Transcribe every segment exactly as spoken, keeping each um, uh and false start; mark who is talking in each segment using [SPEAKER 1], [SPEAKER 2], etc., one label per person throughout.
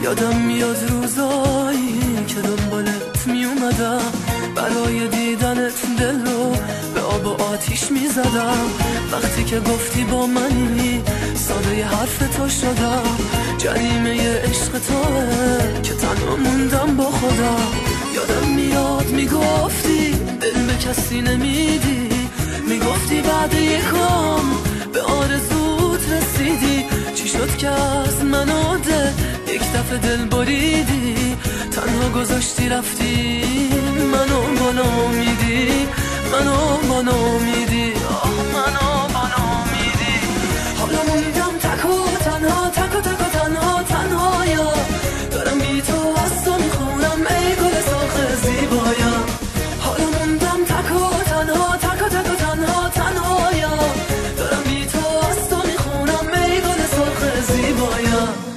[SPEAKER 1] یادم میاد روزایی که دنبالت میومدم، برای دیدنت دل رو به آب و آتیش میزدم. وقتی که گفتی با منی ساده ی حرف تو شدم، جریمه عشق توه که تنها موندم با خودم. یادم میاد میگفتی دل به کسی نمیدی، میگفتی بعد یکم به آرزوت رسیدی. چی شد که از من و دل یک دفعه دل بریدی، تنها گذاشتی رفتی منو با نامیدی، منو با نامیدی، آه منو با نامیدی. حالا موندم تک و تنها، تک و تک و تنها تنها، یا دارم بی تو از تو میخونم ای گل سرخ زیبایم. حالا موندم تک و تنها، تک و تک و تنها تنها، یا دارم بی تو از تو میخونم ای گل سرخ زیبایم.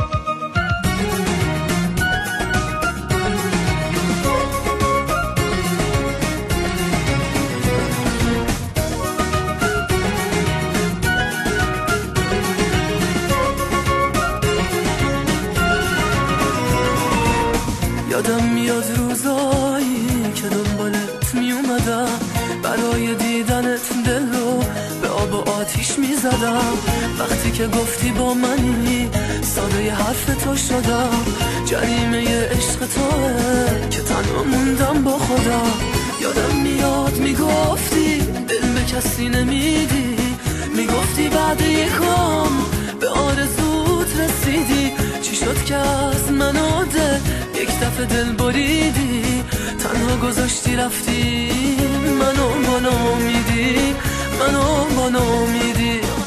[SPEAKER 1] یادم میاد روزایی که دنبالت میومدم، برای دیدنت دل رو به آب و آتیش میزدم. وقتی که گفتی با منی ساده ی حرف تو شدم، جریمه عشق توه که تنها موندم با خودم. یادم میاد میگفتی دل به کسی نمیدی، میگفتی بعد یکم به آرزوت رسیدی. چی شد که از من و دل یک دفعه دل بریدی، تنها گذاشتی رفتی منو با نامیدی، منو با نامیدی.